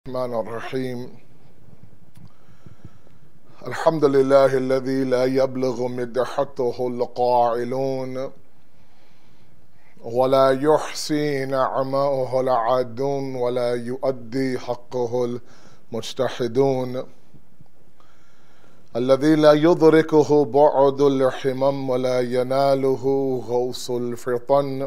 الرحمن الرحيم الحمد لله الذي لا يبلغ مدحته القائلون ولا يحصي نعماءه العادون ولا يؤدي حقه المجتهدون الذي لا يدركه بعد الحمم ولا يناله غوص الفطن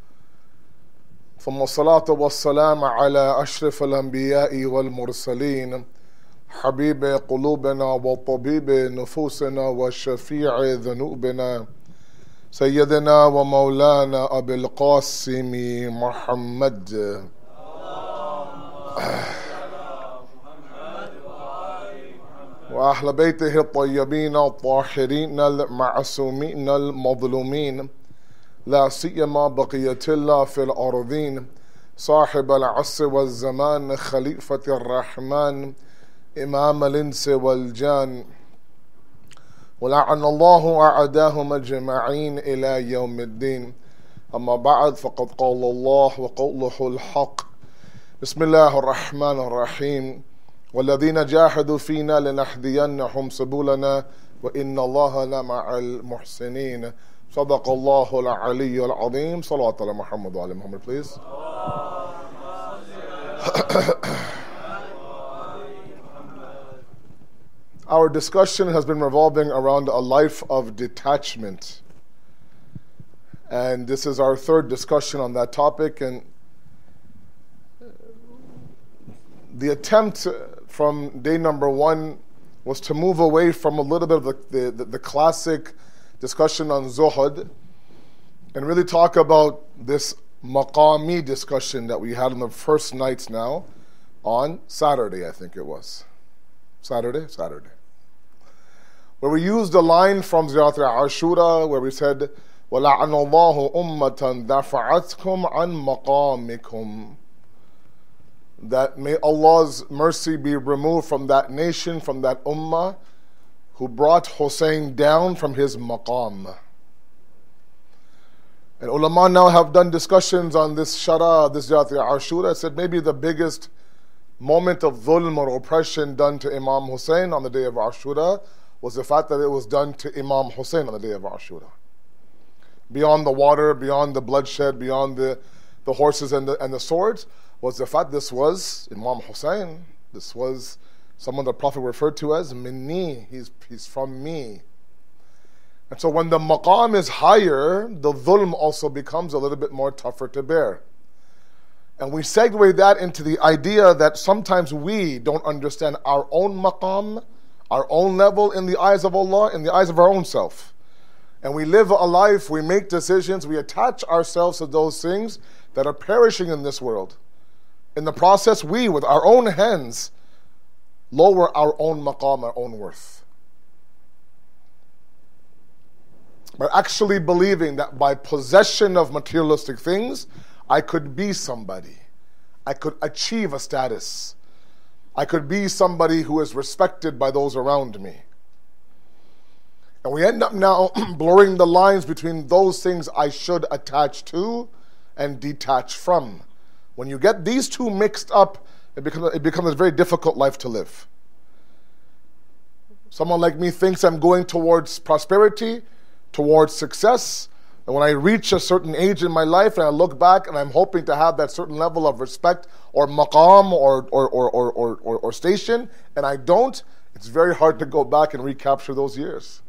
ثم الصلاة والسلام على أشرف الأنبياء والمرسلين حبيب قلوبنا وطبيب نفوسنا وشفيع ذنوبنا سيدنا ومولانا أبي القاسم محمد وأهل بيته الطيبين الطاهرين المعصومين المظلومين لا سيما بقية الله في الأرضين صاحب العصر والزمان خليفة الرحمن إمام الإنس والجان ولعن الله أعداهم أجمعين إلى يوم الدين. أما بعد فقد قال الله وقوله الحق بسم الله الرحمن الرحيم والذين جاهدوا فينا لنهدينهم سبلنا وإن الله لمع المحسنين. صدق الله العلي العظيم. صلوات على محمد وعلى Muhammad, please. Our discussion has been revolving around a life of detachment. And this is our third discussion on that topic. And the attempt from day number one was to move away from a little bit of the classic discussion on Zuhud and really talk about this maqami discussion that we had on the first nights now on Saturday, I think it was. Saturday. Where we used a line from Ziyarat al-Ashura where we said, وَلَعَنَ اللَّهُ أُمَّةً دَفَعَتْكُمْ عَنْ مَقَامِكُمْ. That may Allah's mercy be removed from that nation, from that ummah, who brought Hussein down from his maqam. And ulama now have done discussions on this shara, this Ziyarat al-Ashura. Said maybe the biggest moment of dhulm or oppression done to Imam Hussein on the day of Ashura was the fact that it was done to Imam Hussein on the day of Ashura. Beyond the water, beyond the bloodshed, beyond the horses and the swords, was the fact this was Imam Hussein. This was someone the Prophet referred to as minni, he's from me. And so when the maqam is higher, the dhulm also becomes a little bit more tougher to bear. And we segue that into the idea that sometimes we don't understand our own maqam, our own level in the eyes of Allah, in the eyes of our own self. And we live a life, we make decisions, we attach ourselves to those things that are perishing in this world. In the process, we, with our own hands, lower our own maqam, our own worth. By actually believing that by possession of materialistic things, I could be somebody. I could achieve a status. I could be somebody who is respected by those around me. And we end up now blurring the lines between those things I should attach to and detach from. When you get these two mixed up, it becomes a very difficult life to live. Someone like me thinks I'm going towards prosperity, towards success, and when I reach a certain age in my life and I look back and I'm hoping to have that certain level of respect or maqam or station, and I don't, it's very hard to go back and recapture those years.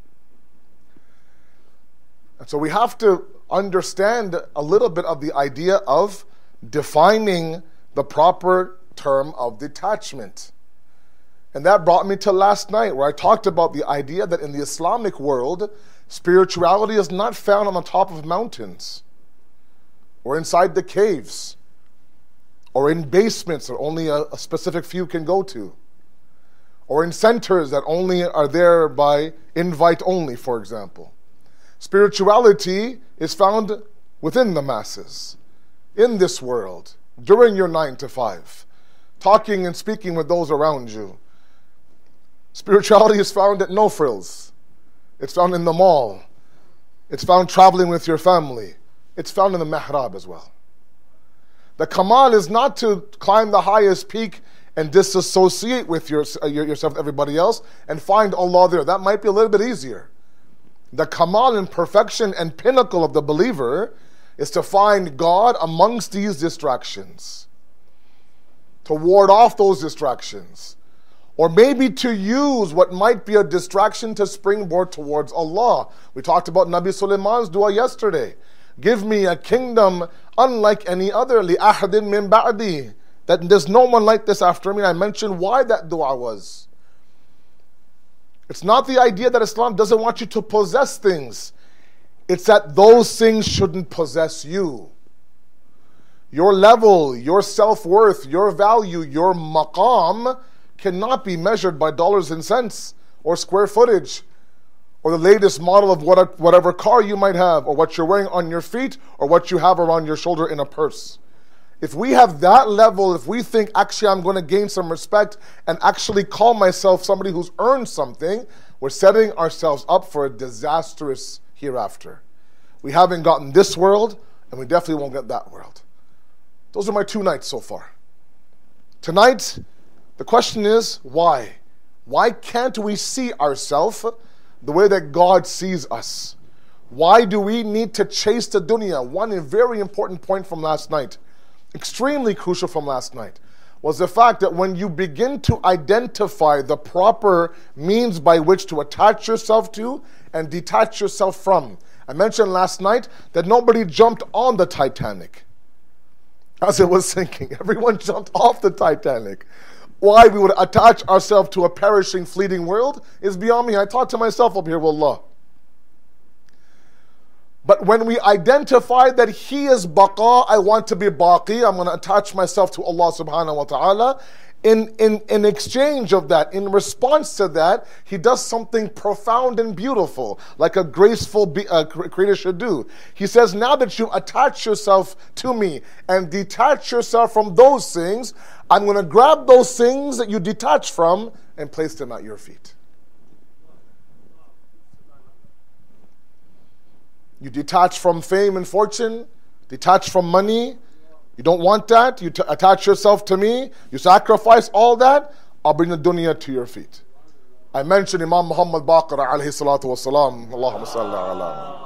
And so we have to understand a little bit of the idea of defining the proper term of detachment. And that brought me to last night, where I talked about the idea that in the Islamic world, spirituality is not found on the top of mountains, or inside the caves, or in basements that only a specific few can go to, or in centers that only are there by invite only, for example. Spirituality is found within the masses, in this world, during your 9 to 5, talking and speaking with those around you. Spirituality is found at no frills. It's found in the mall. It's found traveling with your family. It's found in the mihrab as well. The kamal is not to climb the highest peak and disassociate with yourself, everybody else, and find Allah there. That might be a little bit easier. The kamal and perfection and pinnacle of the believer is to find God amongst these distractions, to ward off those distractions, or maybe to use what might be a distraction to springboard towards Allah. We talked about Nabi Sulaiman's dua yesterday. Give me a kingdom unlike any other. لِأَحَدٍ مِّن بَعْدِي. That there's no one like this after me. I mentioned why that dua was. It's not the idea that Islam doesn't want you to possess things. It's that those things shouldn't possess you. Your level, your self-worth, your value, your maqam cannot be measured by dollars and cents or square footage or the latest model of whatever car you might have, or what you're wearing on your feet, or what you have around your shoulder in a purse. If we have that level, if we think, actually I'm going to gain some respect and actually call myself somebody who's earned something, we're setting ourselves up for a disastrous hereafter. We haven't gotten this world, and we definitely won't get that world. Those are my 2 nights so far. Tonight, the question is, why? Why can't we see ourselves the way that God sees us? Why do we need to chase the dunya? One very important point from last night, extremely crucial from last night, was the fact that when you begin to identify the proper means by which to attach yourself to and detach yourself from. I mentioned last night that nobody jumped on the Titanic as it was sinking. Everyone jumped off the Titanic. Why we would attach ourselves to a perishing, fleeting world is beyond me. I talk to myself up here, wallah. But when we identify that He is baqa, I want to be baqi, I'm going to attach myself to Allah subhanahu wa ta'ala. In exchange of that, in response to that, He does something profound and beautiful, like a graceful creator should do. He says, now that you attach yourself to me and detach yourself from those things, I'm going to grab those things that you detach from and place them at your feet. You detach from fame and fortune, detach from money. You don't want that. You attach yourself to me. You sacrifice all that. I'll bring the dunya to your feet. I mentioned Imam Muhammad Baqir alayhi salatu wasalam. Allahumma salli ala.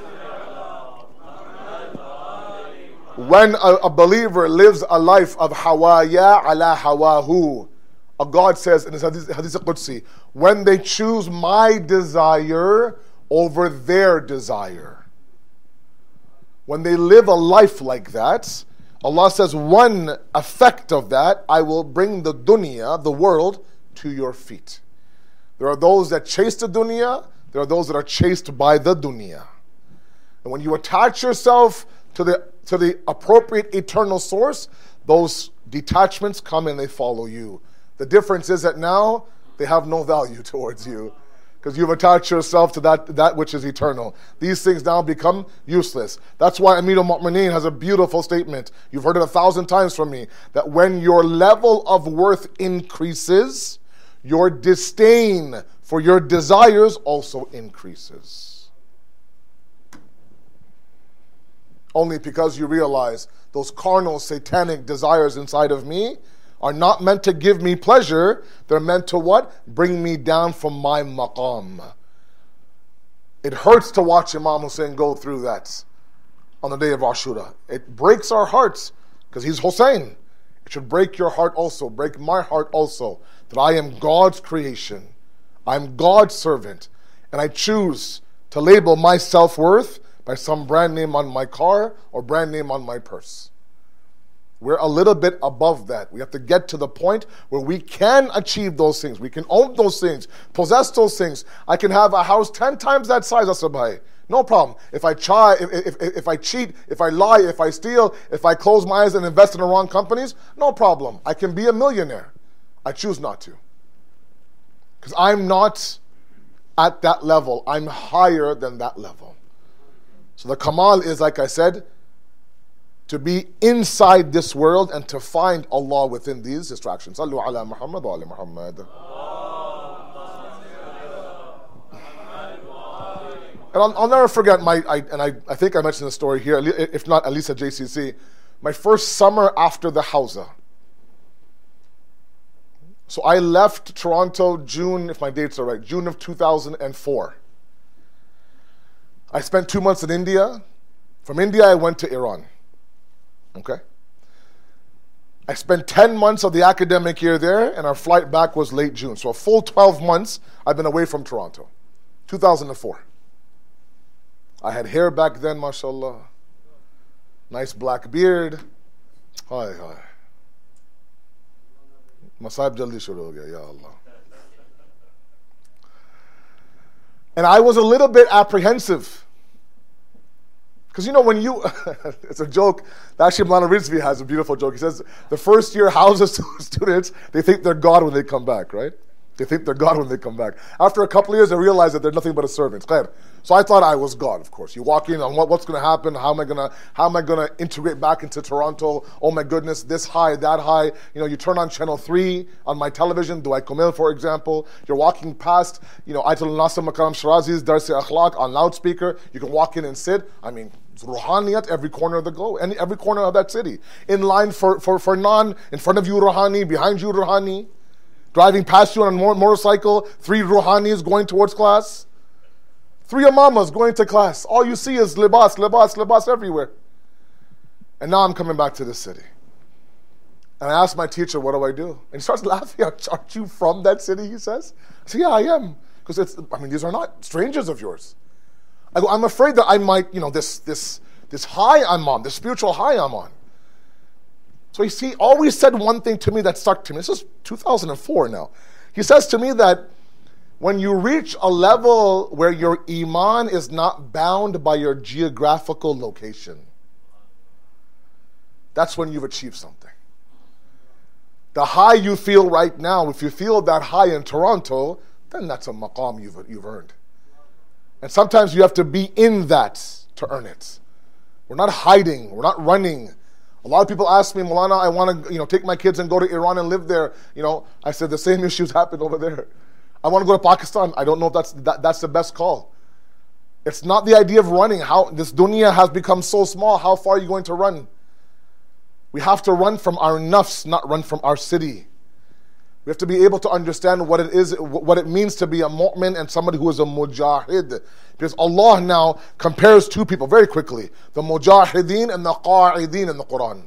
When a believer lives a life of hawaya ala hawahu, God says in His Hadith Qudsi, when they choose my desire over their desire. When they live a life like that, Allah says, one effect of that, I will bring the dunya, the world, to your feet. There are those that chase the dunya, there are those that are chased by the dunya. And when you attach yourself to the appropriate eternal source, those detachments come and they follow you. The difference is that now they have no value towards you, because you've attached yourself to that which is eternal. These things now become useless. That's why Amir al-Mu'mineen has a beautiful statement. You've heard it 1,000 times from me, that when your level of worth increases, your disdain for your desires also increases. Only because you realize those carnal, satanic desires inside of me are not meant to give me pleasure. They're meant to what? Bring me down from my maqam. It hurts to watch Imam Hussein go through that on the day of Ashura. It breaks our hearts because he's Hussein. It should break your heart also, break my heart also, that I am God's creation. I'm God's servant. And I choose to label my self-worth by some brand name on my car or brand name on my purse. We're a little bit above that. We have to get to the point where we can achieve those things. We can own those things, possess those things. I can have a house 10 times that size, Asabhai. No problem. If I cheat, if I lie, if I steal, if I close my eyes and invest in the wrong companies, no problem. I can be a millionaire. I choose not to. Because I'm not at that level. I'm higher than that level. So the kamal is, like I said, to be inside this world and to find Allah within these distractions. Sallu ala Muhammad wa ala Muhammad. And I'll never forget I think I mentioned the story here, if not at least at JCC. my first summer after the Hawza. So I left Toronto June, if my dates are right, June of 2004. I spent 2 months in India. From India, I went to Iran. Okay? I spent 10 months of the academic year there, and our flight back was late June. So a full 12 months I've been away from Toronto. 2004. I had hair back then, mashallah. Nice black beard. Hi, hi. Masaib jaldi shuru ho gaya, ya Allah. And I was a little bit apprehensive. Because you know when you, it's a joke, actually Maulana Rizvi has a beautiful joke. He says, the first year houses students, they think they're God when they come back, right? They think they're God when they come back. After a couple of years, they realize that they're nothing but a servant. So I thought I was God, of course. You walk in on what's going to happen, how am I going to integrate back into Toronto? Oh my goodness, this high, that high. You know, you turn on channel 3 on my television, Duai Kumil, for example. You're walking past, Ayatul Nasir Makaram Shirazi's Darsi Akhlaq on loudspeaker. You can walk in and sit. I mean, it's Ruhaniyat every corner of the globe, and every corner of that city. In line for naan, in front of you Ruhani, behind you Ruhani. Driving past you on a motorcycle, 3 Ruhanis going towards class. 3 Imamas going to class. All you see is libas, libas, libas everywhere. And now I'm coming back to the city. And I asked my teacher, what do I do? And he starts laughing. Aren't you from that city, he says? I said, yeah, I am. Because these are not strangers of yours. I go, I'm afraid that I might, this high I'm on, this spiritual high I'm on. So he always said one thing to me that stuck to me. This is 2004 now. He says to me that when you reach a level where your iman is not bound by your geographical location, that's when you've achieved something. The high you feel right now, if you feel that high in Toronto, then that's a maqam you've earned. And sometimes you have to be in that to earn it. We're not hiding. We're not running. A lot of people ask me, Maulana, I want to take my kids and go to Iran and live there. I said the same issues happen over there. I want to go to Pakistan. I don't know if that's the best call. It's not the idea of running. How this dunya has become so small. How far are you going to run? We have to run from our nafs, not run from our city. We have to be able to understand what it is, what it means to be a mu'min and somebody who is a mujahid. Because Allah now compares 2 people very quickly. The mujahideen and the qa'ideen in the Quran.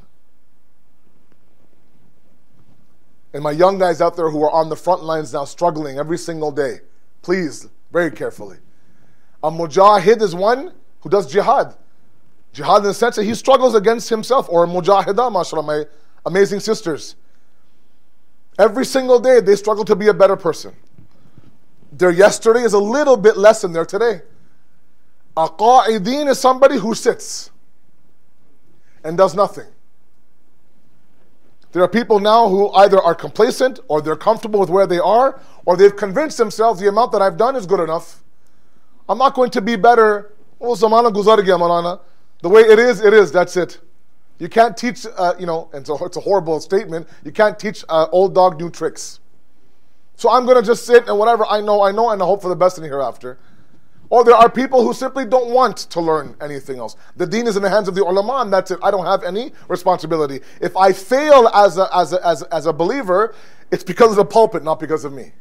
And my young guys out there who are on the front lines now struggling every single day, please, very carefully. A mujahid is one who does jihad. Jihad in the sense that he struggles against himself. Or a mujahidah, mashallah, my amazing sisters. Every single day they struggle to be a better person. Their yesterday is a little bit less than their today. A qa'ideen is somebody who sits and does nothing. There are people now who either are complacent or they're comfortable with where they are, or they've convinced themselves the amount that I've done is good enough. I'm not going to be better. Oh, zamana guzar gaya Maulana. The way it is, that's it. You can't teach, and it's a horrible statement, you can't teach old dog new tricks. So I'm going to just sit and whatever I know, and I hope for the best in the hereafter. Or there are people who simply don't want to learn anything else. The deen is in the hands of the ulama, and that's it. I don't have any responsibility. If I fail as a believer, it's because of the pulpit, not because of me.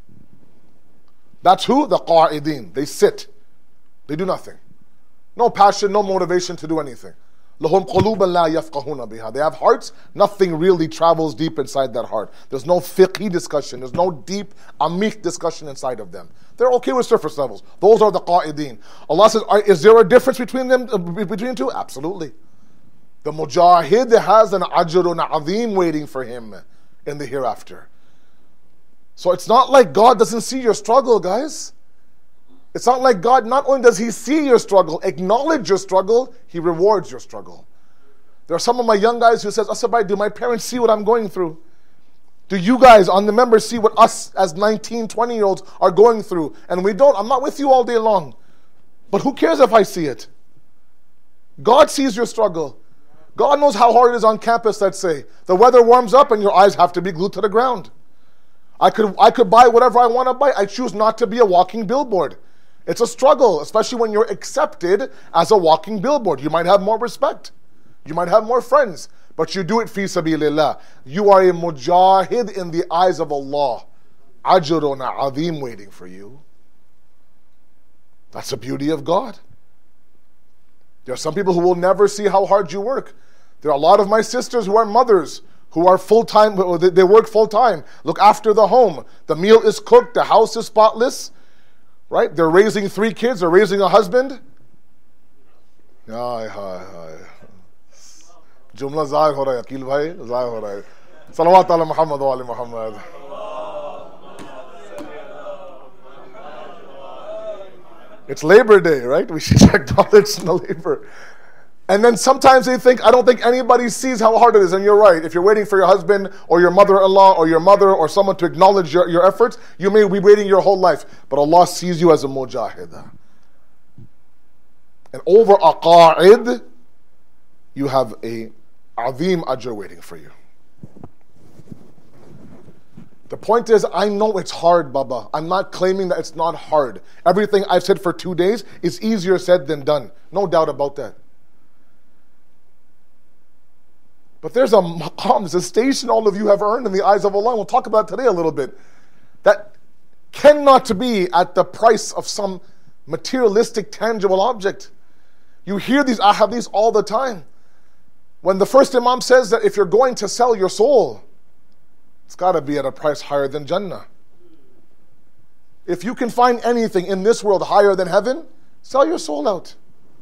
That's who? The qa'ideen. They sit. They do nothing. No passion, no motivation to do anything. لَهُمْ قُلُوبًا لَا يَفْقَهُونَ بِهَا. They have hearts, nothing really travels deep inside that heart. There's no fiqhi discussion, there's no deep, amik discussion inside of them. They're okay with surface levels. Those are the qa'ideen. Allah says, is there a difference between them, between 2? Absolutely. The mujahid has an ajrun azim waiting for him in the hereafter. So it's not like God doesn't see your struggle, guys. It's not like God, not only does He see your struggle, acknowledge your struggle, He rewards your struggle. There are some of my young guys who says, Asabai, do my parents see what I'm going through? Do you guys on the members see what us as 19, 20-year-olds are going through? And we don't. I'm not with you all day long. But who cares if I see it? God sees your struggle. God knows how hard it is on campus, let's say. The weather warms up and your eyes have to be glued to the ground. I could buy whatever I want to buy. I choose not to be a walking billboard. It's a struggle, especially when you're accepted as a walking billboard. You might have more respect. You might have more friends, but you do it fi sabilillah. You are a mujahid in the eyes of Allah. Ajrun azim waiting for you. That's the beauty of God. There are some people who will never see how hard you work. There are a lot of my sisters who are mothers, who are full-time, they work full-time, look after the home. The meal is cooked, the house is spotless, right? They're raising 3 kids, they're raising a husband. जुमला ज़ाहिर हो रहा है अकील भाई ज़ाहिर हो रहा है सलवात अला मुहम्मद व आले Muhammad It's Labor Day, right? We should acknowledge the labor. And then sometimes they think, I don't think anybody sees how hard it is. And you're right. If you're waiting for your husband or your mother-in-law or your mother or someone to acknowledge your efforts, you may be waiting your whole life. But Allah sees you as a mujahid. And over aqa'id, you have a azim ajr waiting for you. The point is, I know it's hard, Baba. I'm not claiming that it's not hard. Everything I've said for 2 days is easier said than done. No doubt about that. But there's a maqam, there's a station all of you have earned in the eyes of Allah. We'll talk about today a little bit. That cannot be at the price of some materialistic, tangible object. You hear these ahadith all the time. When the first Imam says that if you're going to sell your soul, it's got to be at a price higher than Jannah. If you can find anything in this world higher than heaven, sell your soul out.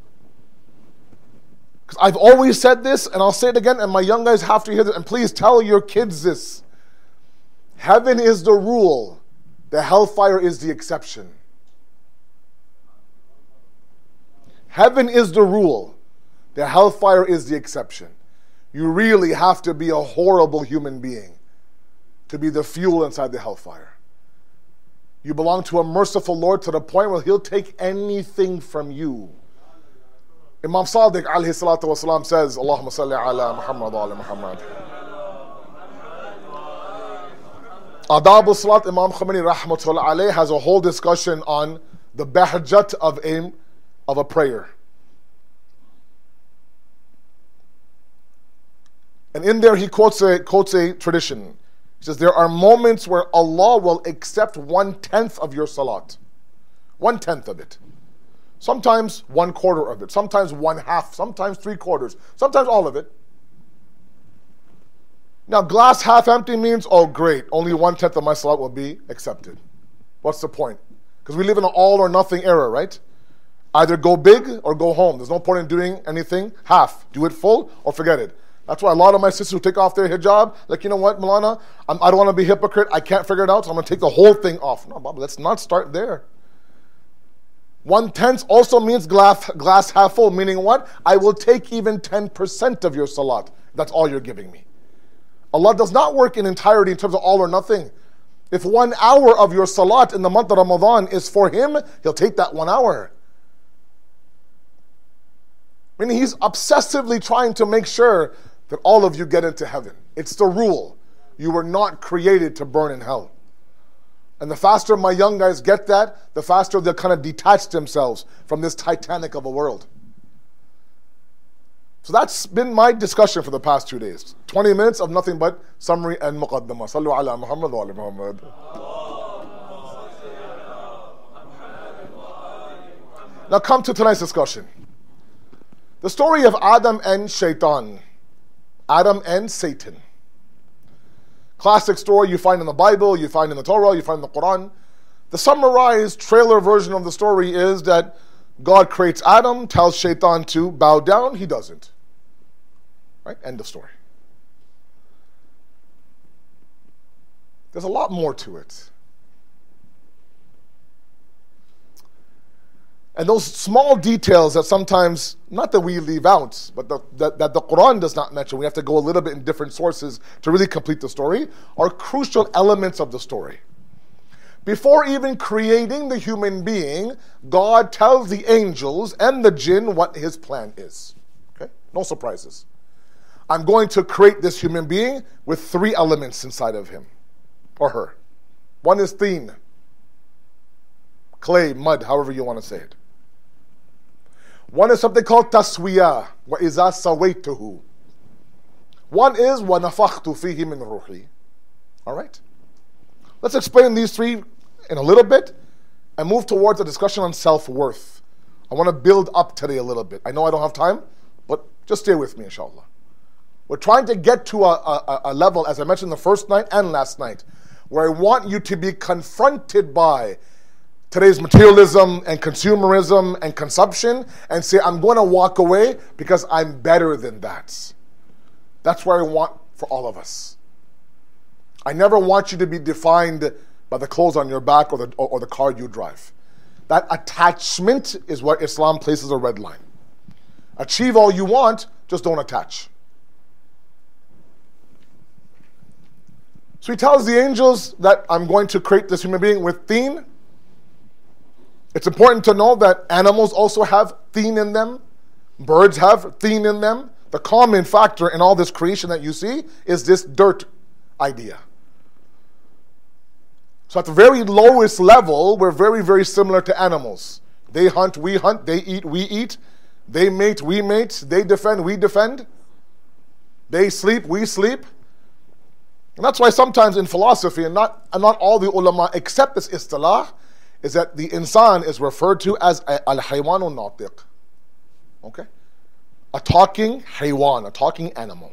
Because I've always said this, and I'll say it again, and my young guys have to hear this, and please tell your kids this. Heaven is the rule, the hellfire is the exception. Heaven is the rule, the hellfire is the exception. You really have to be a horrible human being to be the fuel inside the hellfire. You belong to a merciful Lord to the point where He'll take anything from you. Imam Sadiq alayhi salatu wasalam says, Allahumma salli ala Muhammad wa ala Muhammad. Adab al-Salat, Imam Khomeini rahmatullah alayhi has a whole discussion on the bahjat of a prayer. And in there he quotes a tradition. He says, there are moments where Allah will accept 1/10 of your salat. 1/10 of it. Sometimes 1/4 of it. Sometimes 1/2. Sometimes 3/4. Sometimes all of it. Now, glass half empty means, oh great, only 1/10 of my salat will be accepted. What's the point? Because we live in an all or nothing era, right? Either go big or go home. There's no point in doing anything half. Do it full or forget it. That's why a lot of my sisters who take off their hijab, like, you know what, Malana, I don't want to be a hypocrite. I can't figure it out, so I'm going to take the whole thing off. No, Baba, let's not start there. 1/10 also means glass half full, meaning what? I will take even 10% of your salat. That's all you're giving me. Allah does not work in entirety in terms of all or nothing. If 1 hour of your salat in the month of Ramadan is for Him, He'll take that 1 hour. Meaning He's obsessively trying to make sure that all of you get into heaven. It's the rule. You were not created to burn in hell. And the faster my young guys get that, the faster they'll kind of detach themselves from this Titanic of a world. So that's been my discussion for the past 2 days. 20 minutes of nothing but summary and muqaddamah. Sallu ala Muhammad wa ala Muhammad. Now come to tonight's discussion. The story of Adam and Shaitan. Adam and Satan. Classic story you find in the Bible, you find in the Torah, you find in the Quran. The summarized trailer version of the story is that God creates Adam, tells Shaitan to bow down, he doesn't. Right? End of story. There's a lot more to it. And those small details that sometimes, not that we leave out, but that the Quran does not mention, we have to go a little bit in different sources to really complete the story, are crucial elements of the story. Before even creating the human being, God tells the angels and the jinn what His plan is. Okay? No surprises. I'm going to create this human being with 3 elements inside of him or her. One is teen, clay, mud, however you want to say it. One is something called taswiyah, وَإِذَا سَوَيْتُهُ. One is وَنَفَخْتُ فِيهِ مِنْ رُوحِي. All right? Let's explain these three in a little bit and move towards a discussion on self-worth. I want to build up today a little bit. I know I don't have time, but just stay with me, inshallah. We're trying to get to a level, as I mentioned the first night and last night, where I want you to be confronted by today's materialism and consumerism and consumption and say, I'm going to walk away because I'm better than that. That's what I want for all of us. I never want you to be defined by the clothes on your back or the car you drive. That attachment is what Islam places a red line. Achieve all you want, just don't attach. So he tells the angels that I'm going to create this human being with teen. It's important to know that animals also have teen in them. Birds have teen in them. The common factor in all this creation that you see is this dirt idea. So at the very lowest level, we're very, very similar to animals. They hunt, we hunt. They eat, we eat. They mate, we mate. They defend, we defend. They sleep, we sleep. And that's why sometimes in philosophy, and not all the ulama accept this istilah, is that the insan is referred to as al-haywanu natiq. Okay? A talking haywan, a talking animal.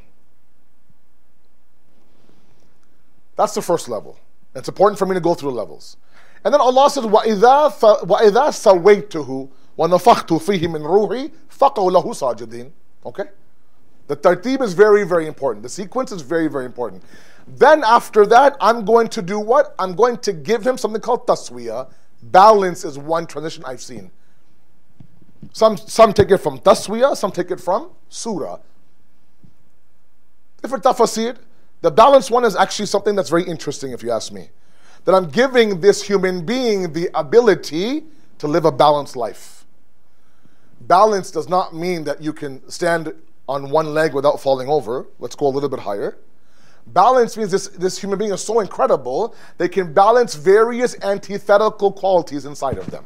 That's the first level. It's important for me to go through the levels. And then Allah says, وَإِذَا سَوَيْتُهُ وَنَفَخْتُ فِيهِ مِنْ رُوحِي فَقَوْ لَهُ سَاجِدِينَ. Okay? The tartib is very, very important. The sequence is very, very important. Then after that, I'm going to do what? I'm going to give him something called taswiyah. Balance is one transition I've seen. Some take it from taswiyah, some take it from surah. Different tafasir. The balanced one is actually something that's very interesting if you ask me. That I'm giving this human being the ability to live a balanced life. Balance does not mean that you can stand on one leg without falling over. Let's go a little bit higher. Balance means this human being is so incredible, they can balance various antithetical qualities inside of them.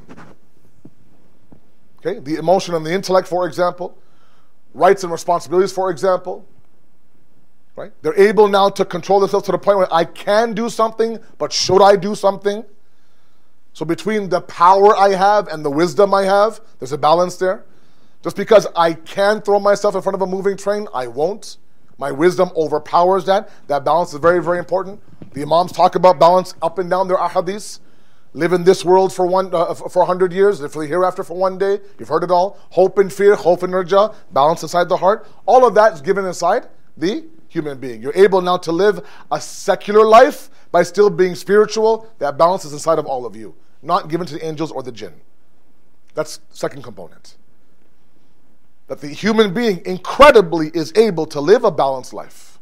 Okay, the emotion and the intellect, for example. Rights and responsibilities, for example. Right? They're able now to control themselves to the point where I can do something, but should I do something? So between the power I have and the wisdom I have, there's a balance there. Just because I can throw myself in front of a moving train, I won't. My wisdom overpowers that. That balance is very, very important. The Imams talk about balance up and down their ahadith. Live in this world for 100 years, live for the hereafter for one day. You've heard it all. Hope and fear, khawf and raja, balance inside the heart. All of that is given inside the human being. You're able now to live a secular life by still being spiritual. That balance is inside of all of you, not given to the angels or the jinn. That's the second component. That the human being incredibly is able to live a balanced life.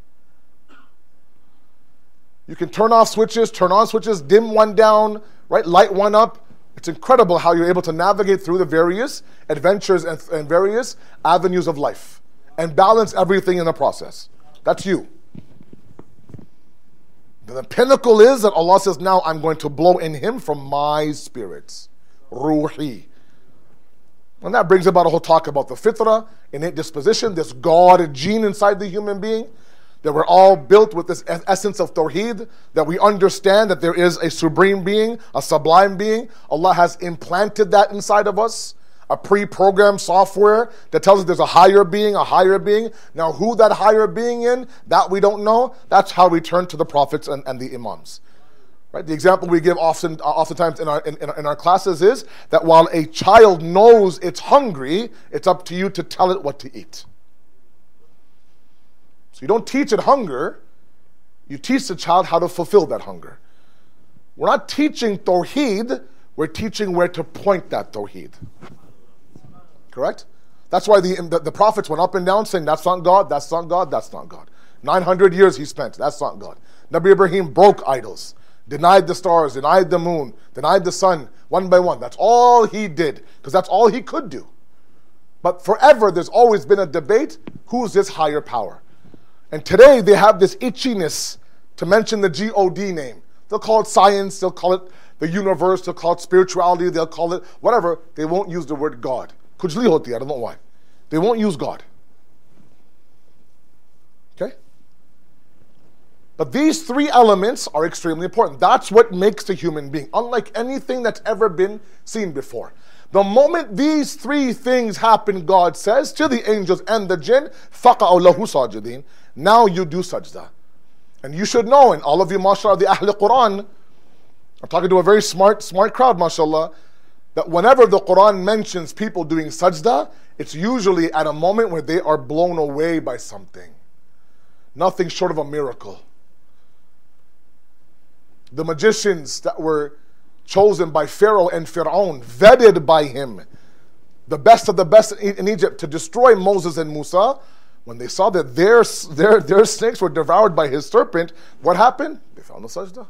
You can turn off switches, turn on switches, dim one down, right? Light one up. It's incredible how you're able to navigate through the various adventures and various avenues of life and balance everything in the process. That's you. The pinnacle is that Allah says, now I'm going to blow in him from my spirits. Ruhi. And that brings about a whole talk about the fitrah, innate disposition, this God gene inside the human being, that we're all built with this essence of tawheed, that we understand that there is a supreme being, a sublime being. Allah has implanted that inside of us, a pre-programmed software that tells us there's a higher being. Now who that higher being in, that we don't know. That's how we turn to the prophets and the imams. Right? The example we give oftentimes in our classes is that while a child knows it's hungry, it's up to you to tell it what to eat. So you don't teach it hunger, you teach the child how to fulfill that hunger. We're not teaching tawheed, we're teaching where to point that tawheed. Correct? That's why the prophets went up and down saying, that's not God, that's not God, that's not God. 900 years he spent, that's not God. Nabi Ibrahim broke idols. Denied the stars, denied the moon, denied the sun, one by one. That's all he did, because that's all he could do. But forever, there's always been a debate, who's this higher power? And today, they have this itchiness to mention the G-O-D name. They'll call it science, they'll call it the universe, they'll call it spirituality, they'll call it whatever. They won't use the word God. Kujli hoti, I don't know why. They won't use God. Okay? But these three elements are extremely important. That's what makes the human being, unlike anything that's ever been seen before. The moment these three things happen, God says to the angels and the jinn, فَقَعُوا لَهُ سَاجِدِينَ. Now you do sajda. And you should know, and all of you, mashallah, the Ahl Quran, I'm talking to a very smart crowd, mashallah, that whenever the Quran mentions people doing sajda, it's usually at a moment where they are blown away by something. Nothing short of a miracle. The magicians that were chosen by Pharaoh and Fir'aun, vetted by him, the best of the best in Egypt, to destroy Moses and Musa, when they saw that their snakes were devoured by his serpent, what happened? They found the sajda.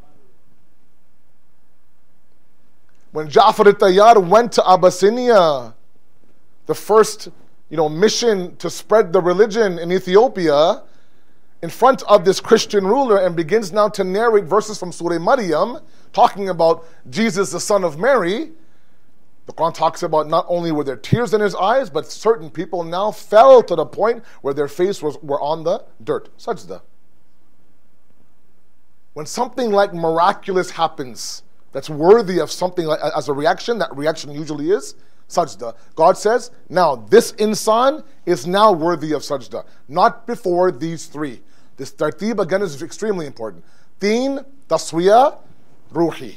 When Ja'far al-Tayyar went to Abyssinia, the first mission to spread the religion in Ethiopia, in front of this Christian ruler, and begins now to narrate verses from Surah Maryam, talking about Jesus, the son of Mary, the Quran talks about not only were there tears in his eyes, but certain people now fell to the point where their face were on the dirt. Sajda. When something like miraculous happens, that's worthy of something like, as a reaction, that reaction usually is sajda. God says, now this insan is now worthy of sajda. Not before these three. This tartib again is extremely important. Teen, taswiya, ruhi.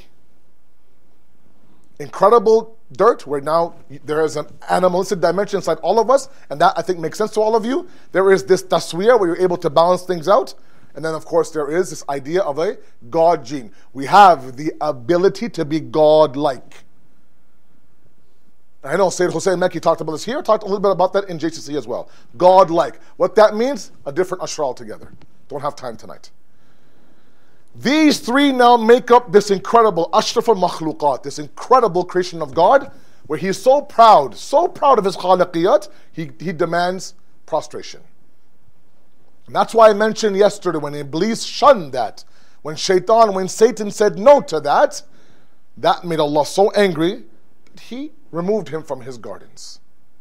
Incredible dirt, where now there is an animalistic dimension inside all of us, and that I think makes sense to all of you. There is this taswiya where you're able to balance things out. And then, of course, there is this idea of a God gene. We have the ability to be God-like. I know Sayyid Hussein Mekki talked about this here, talked a little bit about that in JCC as well. God-like. What that means, a different ashra altogether. Don't have time tonight. These three now make up this incredible ashraf al-makhluqat, this incredible creation of God, where he's so proud of his khaliqiyat, he demands prostration. And that's why I mentioned yesterday when Iblis shunned that, when Satan said no to that, that made Allah so angry that he removed him from his gardens.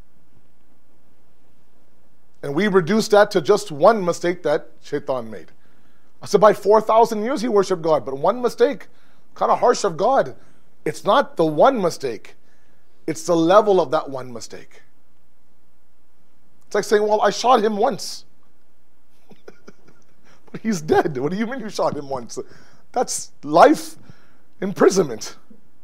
And we reduced that to just one mistake that Shaitan made. I said by 4,000 years he worshipped God, but one mistake, kind of harsh of God. It's not the one mistake, it's the level of that one mistake. It's like saying, well, I shot him once. But he's dead. What do you mean you shot him once? That's life imprisonment.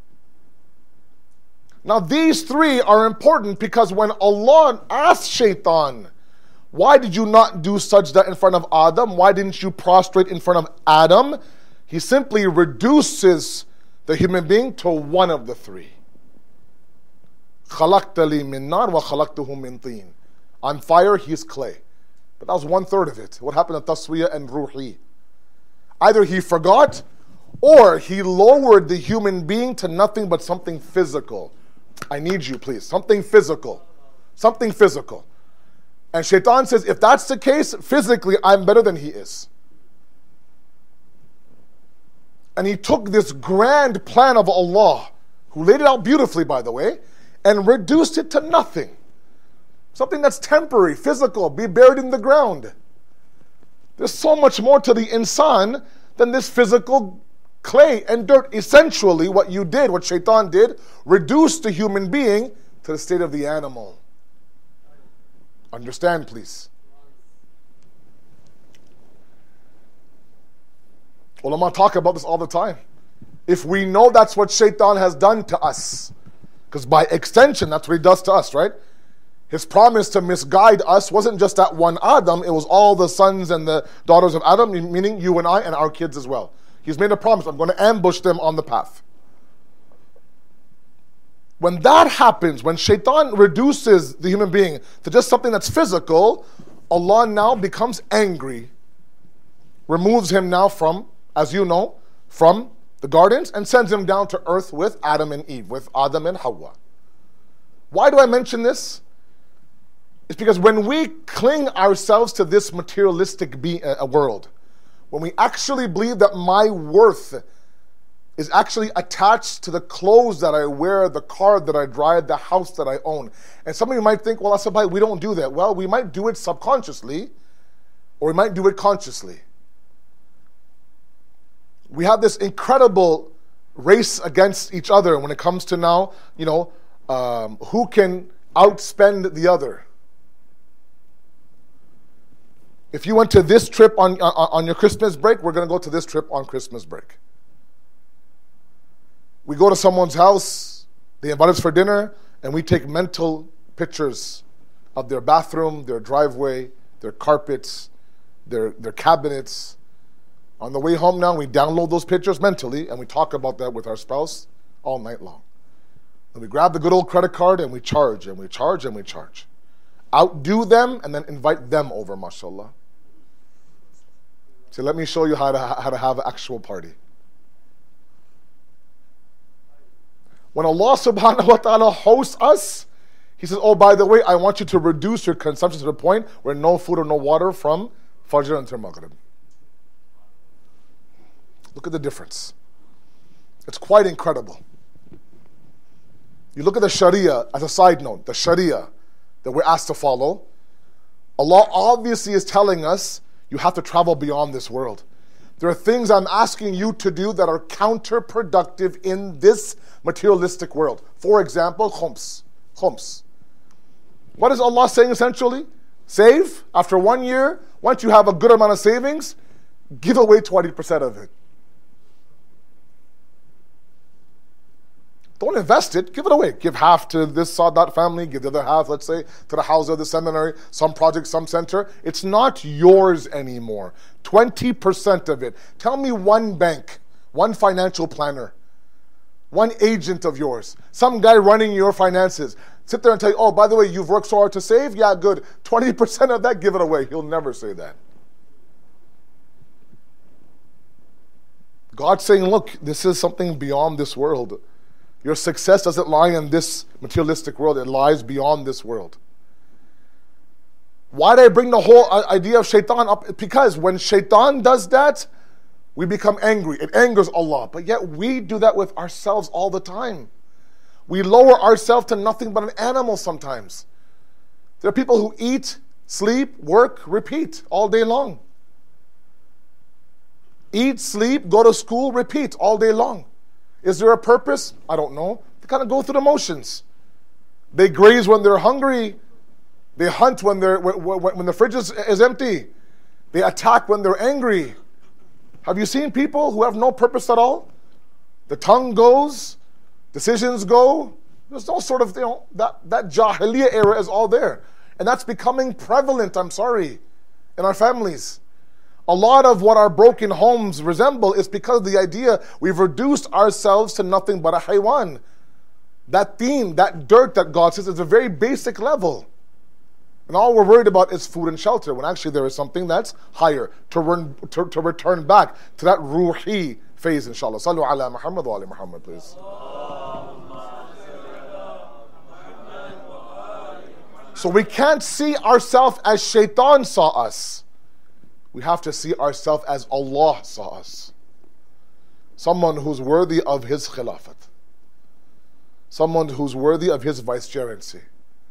Now these three are important because when Allah asked Shaitan, why did you not do sajda in front of Adam? Why didn't you prostrate in front of Adam? He simply reduces the human being to one of the three. خَلَقْتَ لِي مِن نَارٍ وَخَلَقْتُهُ مِن طِينٍ. On fire, he's clay. But that was 1/3 of it. What happened to taswiya and ruhi? Either he forgot, or he lowered the human being to nothing but something physical. I need you, please. Something physical. Something physical. And Shaitan says, if that's the case, physically, I'm better than he is. And he took this grand plan of Allah, who laid it out beautifully, by the way, and reduced it to nothing. Something that's temporary, physical, be buried in the ground. There's so much more to the insan than this physical clay and dirt. Essentially, what you did, what Shaitan did, reduced the human being to the state of the animal. Understand, please. Ulama talk about this all the time. If we know that's what Shaitan has done to us, because by extension, that's what he does to us, right? His promise to misguide us wasn't just that one Adam, it was all the sons and the daughters of Adam, meaning you and I and our kids as well. He's made a promise, I'm going to ambush them on the path. When that happens, when Shaitan reduces the human being to just something that's physical, Allah now becomes angry, removes him now from, as you know, from the gardens, and sends him down to earth with Adam and Eve, with Adam and Hawa. Why do I mention this? It's because when we cling ourselves to this materialistic world, when we actually believe that my worth is actually attached to the clothes that I wear, the car that I drive, the house that I own. And some of you might think, well, Asabai, we don't do that. Well, we might do it subconsciously, or we might do it consciously. We have this incredible race against each other when it comes to now, who can outspend the other. If you went to this trip on your Christmas break, we're going to go to this trip on Christmas break. We go to someone's house, they invite us for dinner, and we take mental pictures of their bathroom, their driveway, their carpets, their cabinets. On the way home now, we download those pictures mentally, and we talk about that with our spouse all night long. And we grab the good old credit card, and we charge, and we charge, and we charge. Outdo them, and then invite them over, mashallah. So let me show you how to have an actual party. When Allah subhanahu wa ta'ala hosts us, He says, oh, by the way, I want you to reduce your consumption to the point where no food or no water from Fajr until Maghrib. Look at the difference. It's quite incredible. You look at the Sharia, as a side note, the Sharia that we're asked to follow, Allah obviously is telling us you have to travel beyond this world. There are things I'm asking you to do that are counterproductive in this materialistic world. For example, khums. Khums. What is Allah saying essentially? Save. After 1 year, once you have a good amount of savings, give away 20% of it. Don't invest it, give it away. Give half to this Sadat family, give the other half, let's say, to the house of the seminary, some project, some center. It's not yours anymore. 20% of it. Tell me one bank, one financial planner, one agent of yours, some guy running your finances. Sit there and tell you, oh, by the way, you've worked so hard to save? Yeah, good. 20% of that, give it away. He'll never say that. God's saying, look, this is something beyond this world. Your success doesn't lie in this materialistic world. It lies beyond this world. Why did I bring the whole idea of shaitan up? Because when shaitan does that, we become angry. It angers Allah. But yet we do that with ourselves all the time. We lower ourselves to nothing but an animal sometimes. There are people who eat, sleep, work, repeat all day long. Eat, sleep, go to school, repeat all day long. Is there a purpose? I don't know. They kind of go through the motions. They graze when they're hungry. They hunt when the fridge is empty. They attack when they're angry. Have you seen people who have no purpose at all? The tongue goes, decisions go. There's no sort of, that Jahiliyyah era is all there. And that's becoming prevalent, I'm sorry, in our families. A lot of what our broken homes resemble is because of the idea we've reduced ourselves to nothing but a haywan. That theme, that dirt that God says is a very basic level. And all we're worried about is food and shelter, when actually there is something that's higher, to return back to that ruhi phase, inshallah. Sallu ala Muhammad wa ali Muhammad, please. So we can't see ourselves as shaitan saw us. We have to see ourselves as Allah saw us. Someone who's worthy of His khilafat. Someone who's worthy of His vicegerency.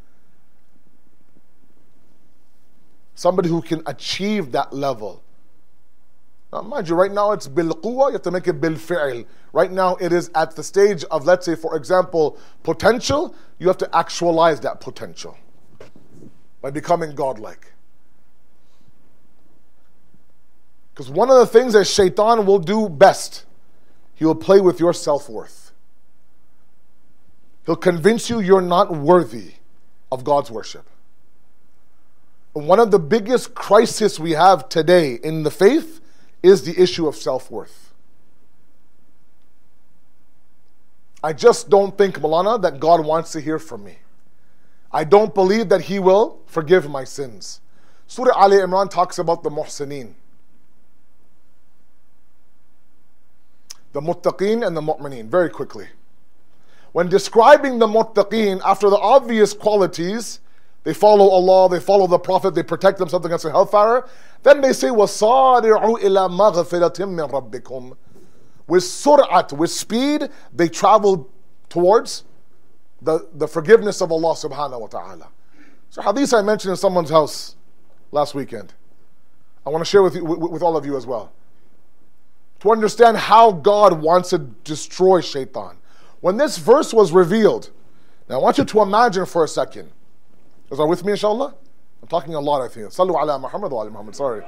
Somebody who can achieve that level. Now mind you, right now it's bil quwwa, you have to make it bil fi'l. Right now it is at the stage of, let's say for example, potential. You have to actualize that potential by becoming godlike. Because one of the things that shaitan will do best, he will play with your self-worth. He'll convince you you're not worthy of God's worship. And one of the biggest crises we have today in the faith is the issue of self-worth. I just don't think, Maulana, that God wants to hear from me. I don't believe that He will forgive my sins. Surah Ali Imran talks about the muhsineen. The muttaqeen and the mu'mineen, very quickly. When describing the muttaqeen, after the obvious qualities, they follow Allah, they follow the Prophet, they protect themselves against the hellfire, then they say, وَصَارِعُوا إِلَى مَغْفِرَةٍ مِّن رَبِّكُمْ. with sur'at, with speed, they travel towards the forgiveness of Allah subhanahu wa ta'ala. So hadith I mentioned in someone's house last weekend. I want to share with all of you as well. To understand how God wants to destroy shaitan. When this verse was revealed, now I want you to imagine for a second. Is that with me, inshallah? I'm talking a lot, I think. Sallu ala Muhammad wa ala Muhammad. Sorry.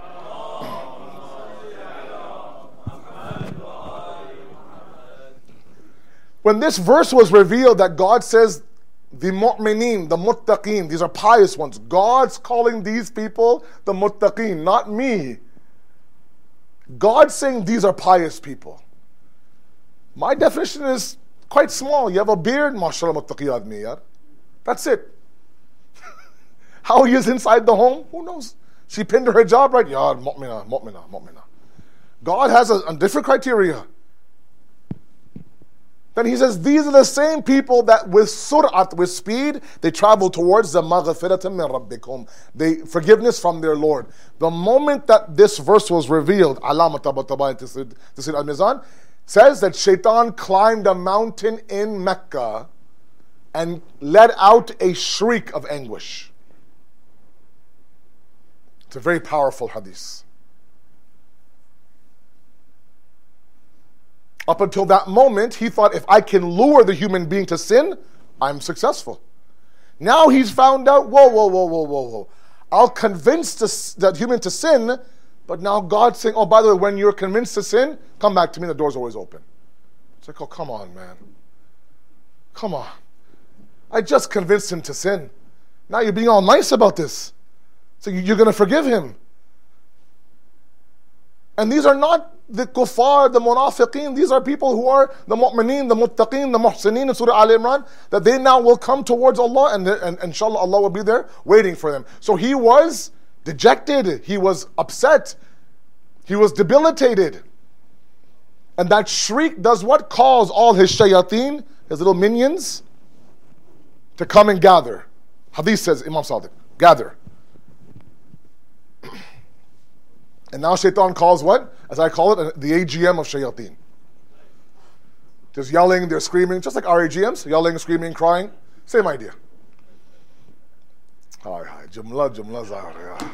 When this verse was revealed that God says, the mu'mineen, the muttaqeen, these are pious ones. God's calling these people the muttaqeen, not me. God's saying these are pious people. My definition is quite small. You have a beard, mashallah muttaqi admi yaar. That's it. How he is inside the home, who knows? She pinned her hijab right, yaar, mu'mina. God has a different criteria. Then he says, these are the same people that with sur'at, with speed, they travel towards the maghfiratan min rabbikum, the forgiveness from their Lord. The moment that this verse was revealed, Alamat Tabatabai Tafsir al-Mizan, says that Shaitan climbed a mountain in Mecca and let out a shriek of anguish. It's a very powerful hadith. Up until that moment, he thought, if I can lure the human being to sin, I'm successful. Now he's found out, whoa. I'll convince that human to sin, but now God's saying, oh, by the way, when you're convinced to sin, come back to me, the door's always open. It's like, oh, come on, man. Come on. I just convinced him to sin. Now you're being all nice about this. So you're going to forgive him. And these are not the kuffar, the munafiqeen. These are people who are the mu'mineen, the muttaqeen, the muhsineen in Surah Al Imran, that they now will come towards Allah and inshallah Allah will be there waiting for them. So he was dejected, he was upset, he was debilitated. And that shriek does what? Calls all his shayateen, his little minions, to come and gather. Hadith says, Imam Sadiq, gather. And now shaitan calls what? As I call it, the AGM of shayateen. Just yelling, they're screaming, just like our AGMs, yelling, screaming, crying. Same idea. Jumla zahir.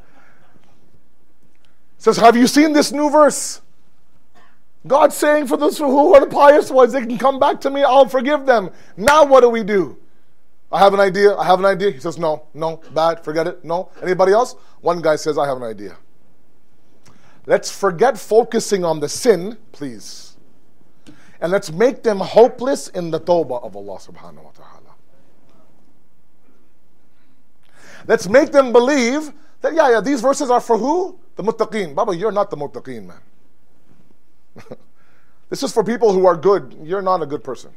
Says, have you seen this new verse? God's saying for those who are the pious ones, they can come back to me, I'll forgive them. Now what do? I have an idea. He says, no, bad, forget it, no. Anybody else? One guy says, I have an idea. Let's forget focusing on the sin, please. And let's make them hopeless in the tawbah of Allah subhanahu wa ta'ala. Let's make them believe that, these verses are for who? The muttaqeen. Baba, you're not the muttaqeen, man. This is for people who are good. You're not a good person.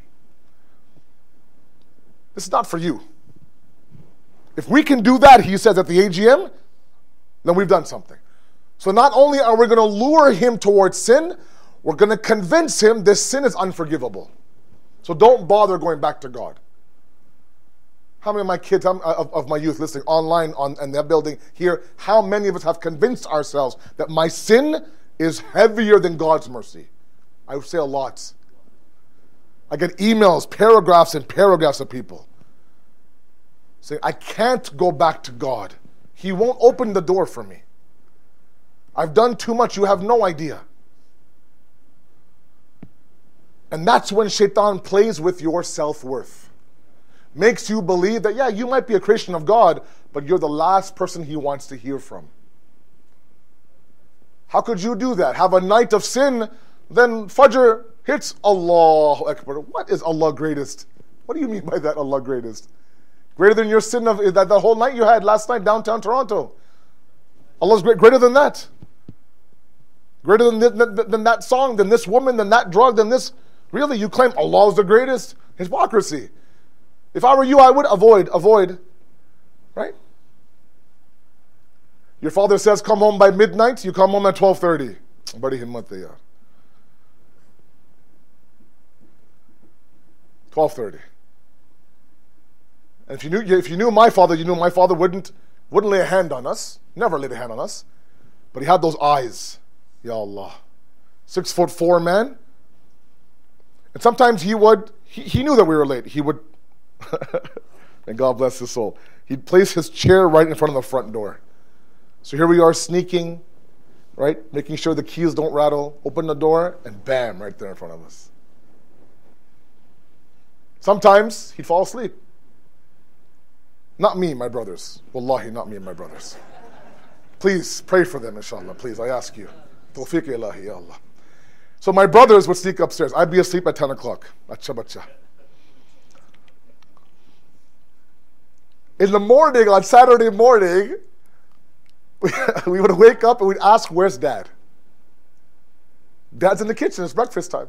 This is not for you. If we can do that, he says at the AGM, then we've done something. So not only are we going to lure him towards sin, we're going to convince him this sin is unforgivable. So don't bother going back to God. How many of my kids, of my youth listening online in that building here, how many of us have convinced ourselves that my sin is heavier than God's mercy? I would say a lot. I get emails, paragraphs and paragraphs of people saying, I can't go back to God. He won't open the door for me. I've done too much, you have no idea. And that's when shaitan plays with your self-worth. Makes you believe that, you might be a Christian of God, but you're the last person he wants to hear from. How could you do that? Have a night of sin, then Fajr hits, Allahu Akbar. What is Allah greatest? What do you mean by that, Allah greatest? Greater than your sin of that whole night you had last night downtown Toronto. Allah's greater than that. Greater than that song, than this woman, than that drug, than this. Really, you claim Allah is the greatest? Hypocrisy. If I were you, I would avoid. Right? Your father says come home by midnight, you come home at 12:30. Badi himmat hai yaar. 12:30. And if you knew my father, you knew my father wouldn't lay a hand on us. Never laid a hand on us. But he had those eyes. Ya Allah. 6'4" man. And sometimes he knew that we were late. He would, and God bless his soul, he'd place his chair right in front of the front door. So here we are sneaking, right? Making sure the keys don't rattle, open the door, and bam, right there in front of us. Sometimes he'd fall asleep. Not me, my brothers. Wallahi, not me and my brothers. Please pray for them, inshallah. Please, I ask you. Tawfiq ilahi, ya Allah. So my brothers would sneak upstairs. I'd be asleep at 10 o'clock. Acha bacha. In the morning, on Saturday morning, we would wake up and we'd ask, where's Dad? Dad's in the kitchen. It's breakfast time.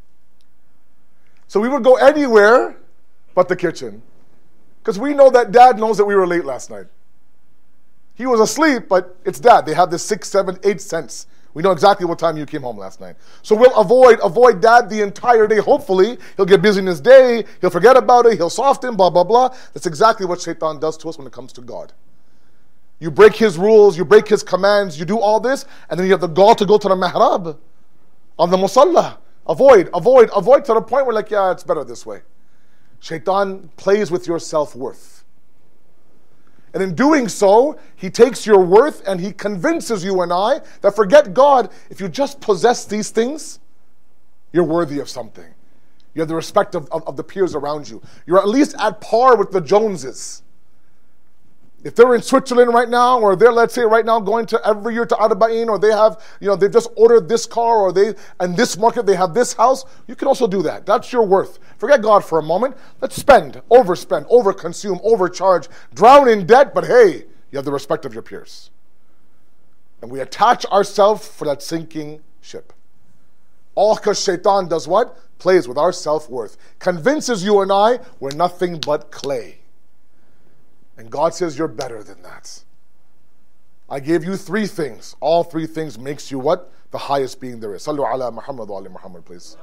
So we would go anywhere but the kitchen. Because we know that Dad knows that we were late last night. He was asleep, but it's Dad. They have this 6, 7, 8 sense. We know exactly what time you came home last night. So we'll avoid Dad the entire day. Hopefully, he'll get busy in his day. He'll forget about it. He'll soften, blah, blah, blah. That's exactly what Shaitan does to us when it comes to God. You break his rules. You break his commands. You do all this. And then you have the gall to go to the mihrab on the musalla. Avoid to the point where like, yeah, it's better this way. Shaitan plays with your self-worth. And in doing so, he takes your worth and he convinces you and I that forget God, if you just possess these things, you're worthy of something. You have the respect of the peers around you. You're at least at par with the Joneses. If they're in Switzerland right now, or they're, let's say, right now going to every year to Arba'in, or they have, they've just ordered this car, or in this market they have this house, you can also do that. That's your worth. Forget God for a moment. Let's spend, overspend, overconsume, overcharge, drown in debt, but hey, you have the respect of your peers. And we attach ourselves for that sinking ship. All because Shaitan does what? Plays with our self-worth. Convinces you and I we're nothing but clay. And God says you're better than that. I gave you 3 things. All 3 things makes you what? The highest being there is. Sallu ala Muhammad wa ali Muhammad, please.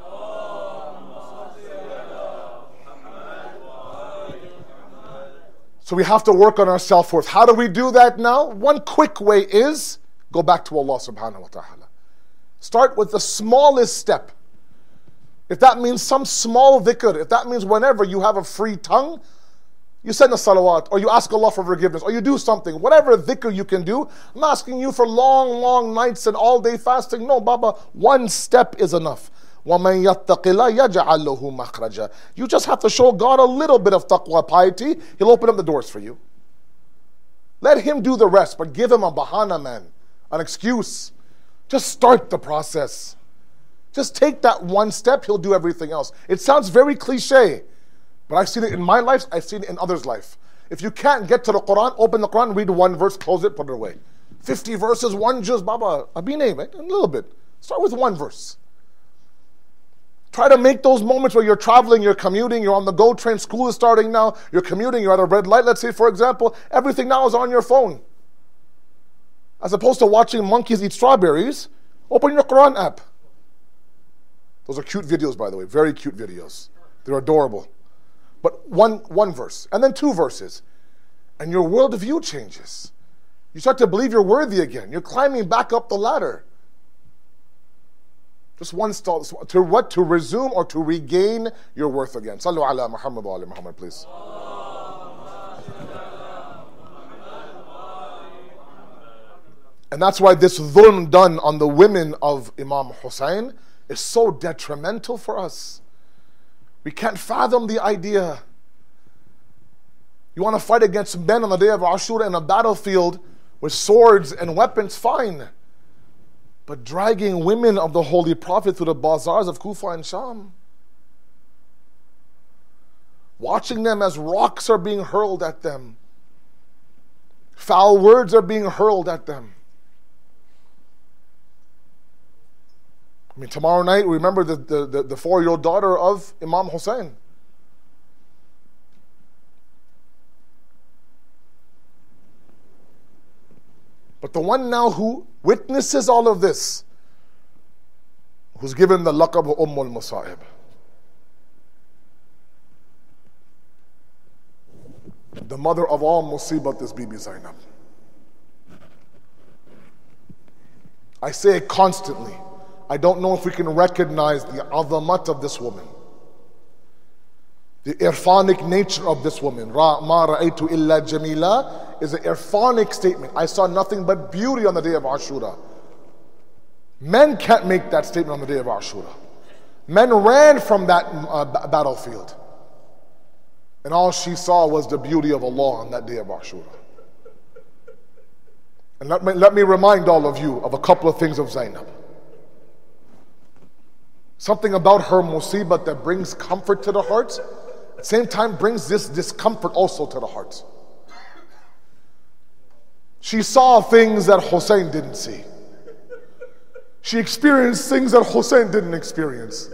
So we have to work on our self-worth. How do we do that now? One quick way is go back to Allah subhanahu wa ta'ala. Start with the smallest step. If that means some small dhikr, if that means whenever you have a free tongue, you send a salawat, or you ask Allah for forgiveness, or you do something, whatever dhikr you can do. I'm not asking you for long nights and all day fasting. No, Baba, one step is enough. وَمَن يَتَّقِ اللَّهَ يَجْعَلْ لَهُ مَخْرَجًا. You just have to show God a little bit of taqwa, piety. He'll open up the doors for you. Let him do the rest, but give him a bahana, man, an excuse. Just start the process. Just take that one step, he'll do everything else. It sounds very cliche, but I've seen it in my life, I've seen it in others' life. If you can't get to the Quran, open the Quran, read 1 verse, close it, put it away. 50 verses, 1 juz, Baba, abine, right? A little bit. Start with 1 verse. Try to make those moments where you're traveling, you're commuting, you're on the GO train, school is starting now, you're commuting, you're at a red light, let's say, for example, everything now is on your phone. As opposed to watching monkeys eat strawberries, open your Quran app. Those are cute videos, by the way, very cute videos. They're adorable. But one verse, and then 2 verses, and your worldview changes. You start to believe you're worthy again. You're climbing back up the ladder. Just one stall. To what? To resume or to regain your worth again. Sallu ala Muhammad wa ali Muhammad, please. And that's why this dhulm done on the women of Imam Hussein is so detrimental for us. We can't fathom the idea. You want to fight against men on the day of Ashura in a battlefield with swords and weapons, fine. But dragging women of the Holy Prophet through the bazaars of Kufa and Sham, watching them as rocks are being hurled at them, foul words are being hurled at them. I mean, tomorrow night, remember the 4-year-old daughter of Imam Hussein. But the one now who witnesses all of this, who's given the laqab Ummul Musa'ib. The mother of all musibat is Bibi Zainab. I say it constantly. I don't know if we can recognize the azamat of this woman. The irfanic nature of this woman, ma ra'aytu illa jamila, is an irfanic statement. I saw nothing but beauty on the day of Ashura. Men can't make that statement on the day of Ashura. Men ran from that battlefield. And all she saw was the beauty of Allah on that day of Ashura. And let me remind all of you of a couple of things of Zainab. Something about her musibah that brings comfort to the hearts, at the same time brings this discomfort also to the hearts. She saw things that Hussein didn't see. She experienced things that Hussein didn't experience.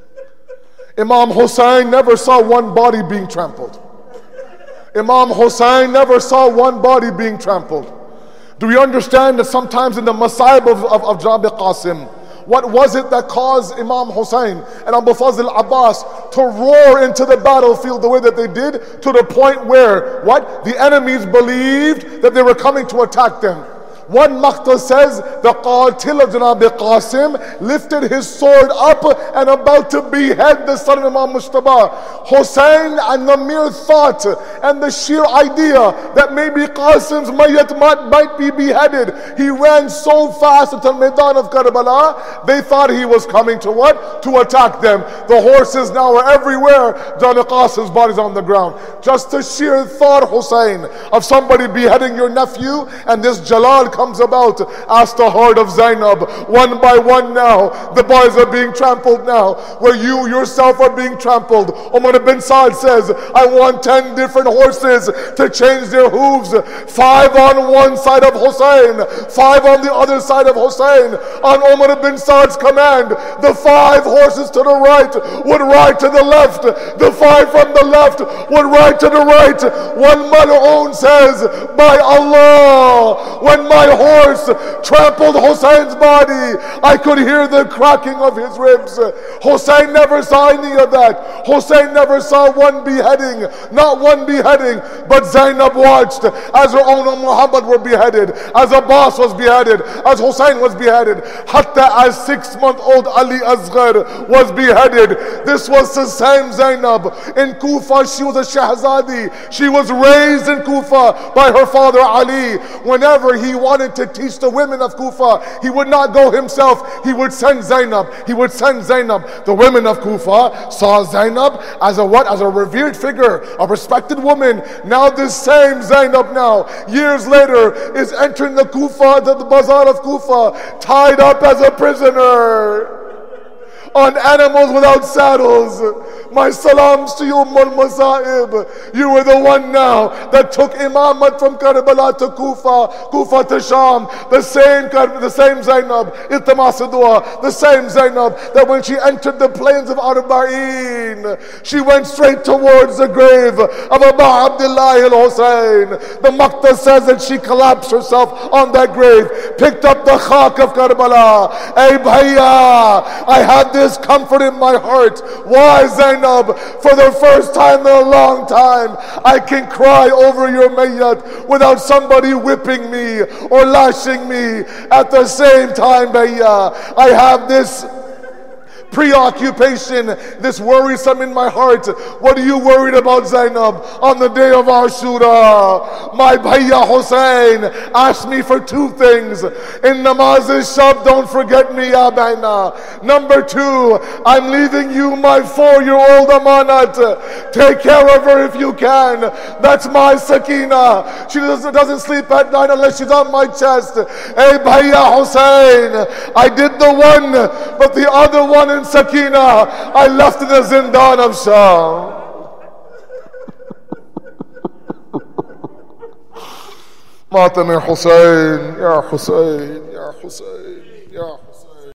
Imam Hussein never saw one body being trampled. Imam Hussein never saw one body being trampled. Do we understand that sometimes in the Masaib of Janabi Qasim, what was it that caused Imam Hussein and Abu Fazl Abbas to roar into the battlefield the way that they did, to the point where what? The enemies believed that they were coming to attack them. One maqta says the Qatil of Janabi Qasim lifted his sword up and about to behead the son of Imam Mujtaba. Hussein, and the mere thought and the sheer idea that maybe Qasim's mayyat might be beheaded, he ran so fast into the Maidan of Karbala, they thought he was coming to what? To attack them. The horses now are everywhere. Janabi Qasim's body's on the ground. Just the sheer thought, Hussein, of somebody beheading your nephew, and this Jalal comes about. Ask the heart of Zainab. One by one now, the boys are being trampled now, where you yourself are being trampled. Umar ibn Saad says, I want 10 different horses to change their hooves. 5 on one side of Hussein, 5 on the other side of Hussein. On Umar ibn Saad's command, the 5 horses to the right would ride to the left. The 5 from the left would ride to the right. One mal'oon says, by Allah, when my horse trampled Hussein's body, I could hear the cracking of his ribs. Hussein never saw any of that. Hussein never saw one beheading, not one beheading, but Zainab watched as her own Muhammad were beheaded, as Abbas was beheaded, as Hussein was beheaded, hatta as 6-month-old Ali Asghar was beheaded. This was the same Zainab. In Kufa, she was a Shahzadi. She was raised in Kufa by her father Ali. Whenever he wanted to teach the women of Kufa, he would not go himself. He would send Zainab. He would send Zainab. The women of Kufa saw Zainab as a what? As a revered figure, a respected woman. Now this same Zainab now, years later, is entering the Kufa, the bazaar of Kufa, tied up as a prisoner on animals without saddles. My salams to you, Ummul Masaib. You were the one now that took Imamat from Karbala to Kufa, Kufa to Sham. The same Zainab, Iltimas-e-Dua, the same Zainab that when she entered the plains of Arba'in, she went straight towards the grave of Abu Abdullah al-Hussein. The Maqta says that she collapsed herself on that grave, picked up the khak of Karbala. Hey bhaiya, I have this comfort in my heart. Why, Zainab? For the first time in a long time, I can cry over your mayyat without somebody whipping me or lashing me. At the same time, bhaiya, I have this preoccupation, this worrisome in my heart. What are you worried about, Zainab, on the day of Ashura? My bhaiya Hussein asked me for 2 things. In namaz shab, don't forget me, ya baina. Number 2, I'm leaving you my 4-year-old amanat. Take care of her if you can. That's my Sakina. She doesn't sleep at night unless she's on my chest. Hey bhaiya Hussein, I did the one, but the other one in Sakina, I left in the Zindan of Sham. Matam ya Hussein, ya Hussein, ya Hussein, ya Hussein.